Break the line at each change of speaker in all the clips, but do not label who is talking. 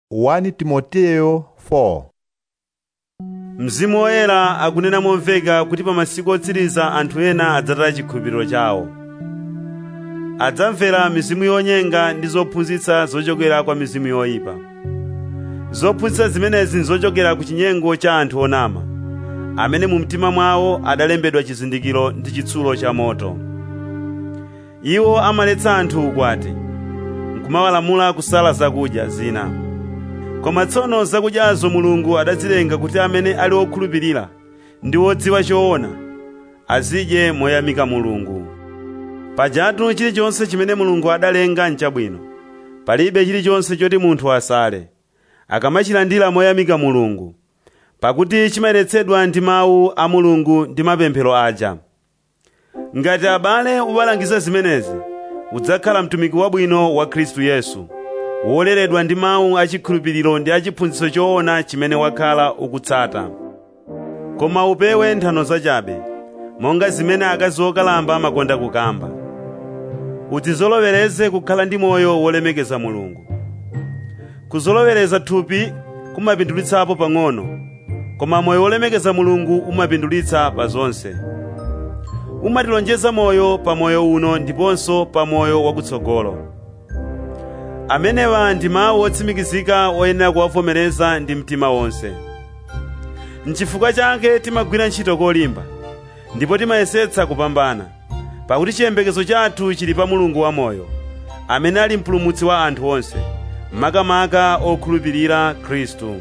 1 Timoteyo 4.
Mzimu Woyera akunena momveka kuti pa masiku otsiriza anthu ena adzataya chikhulupiriro chawo. Adzamvera mizimu yonyenga ndi zophunzitsa zochokera kwa mizimu yoyipa. Zophunzitsa zimenezi nzochokera ku chinyengo cha anthu onama, amene mu mtima mwawo adalembedwa chizindikiro ndi chitsulo cha moto. Iwo amaletsa anthu ukwati, nkumawalamula kusala zakudya zina. Koma tsono zakudyazo Mulungu adazilenga kuti amene ali okhulupirira ndi odziwa choona azidye moyamika Mulungu. Pajatu chilichonse chimene Mulungu adalenga nchabwino. Palibe chilichonse choti munthu asale akamachilandira moyamika Mulungu, pakuti chimayeretsedwa ndi mawu a Mulungu ndi mapemphero aja. Ngati abale ubalangiza zimenezi, udzakhala mtumiki wabwino wa Khristu Yesu, woleredwa ndi mawu achikhulupiriro ndi achiphunzitso choona chimene wakhala ukutsata. Koma upewe nthano zachabe, monga zimene akazi okalamba amakonda kukamba. Udzizolowereze kukhala ndi moyo wolemekeza Mulungu. Kuzolowereza thupi kumapindulitsapo pang'ono, koma moyo wolemekeza Mulungu umapindulitsa pa zonse. Umatilonjeza moyo pa moyo uno ndiponso pa moyo wakutsogolo. Amenewa ndi mawu otsimikizika oyenera kuwavomereza ndi mtima wonse. N'chifukwa chake timagwira ntchito kolimba, ndipo timayesetsa kupambana, pakuti chiyembekezo chathu chili pa Mulungu wamoyo, amene ali mpulumutsi wa anthu onse, makamaka okhulupirira Khristu.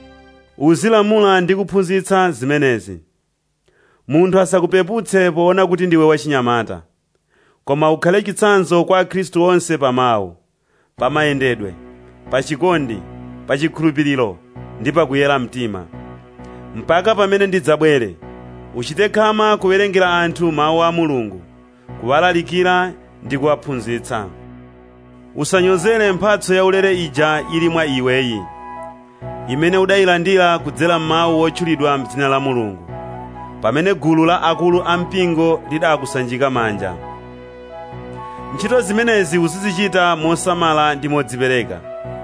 Uzilamula ndi kuphunzitsa zimenezi. Munthu asakupeputse poona kuti ndiwe wachinyamata, koma ukhale chitsanzo kwa Khristu onse pa mawu, pa mayendedwe, pa chikondi, pa chikhulupiriro ndi pa kuyera mtima. Mpaka pamene ndidzabwere, uchite khama kuwerengera anthu mawu a Mulungu, kuwalalikira ndi kuwaphunzitsa. Usanyozere mphatso yaulere ija ili mwa iweyi, imene udayilandira kudzera m'mawu otchulidwa m'dzina la Mulungu, pamene gulu la akulu ampingo lidakusanjika manja. Ntchito zimenezi uzizichita mosamala ndi modzipereka,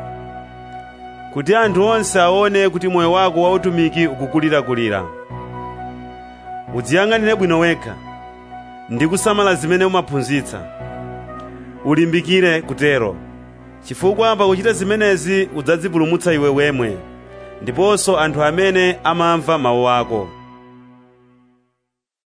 kuti anthu onse aone kuti moyo wako wautumiki ukukulirakulira. Udziyang'anire bwino wekha ndi kusamala zimene umaphunzitsa. Ulimbikire kutero, chifukwa pakuchita zimenezi udzadzipulumutsa iwe wemwe ndiponso anthu amene amamva mawu ako.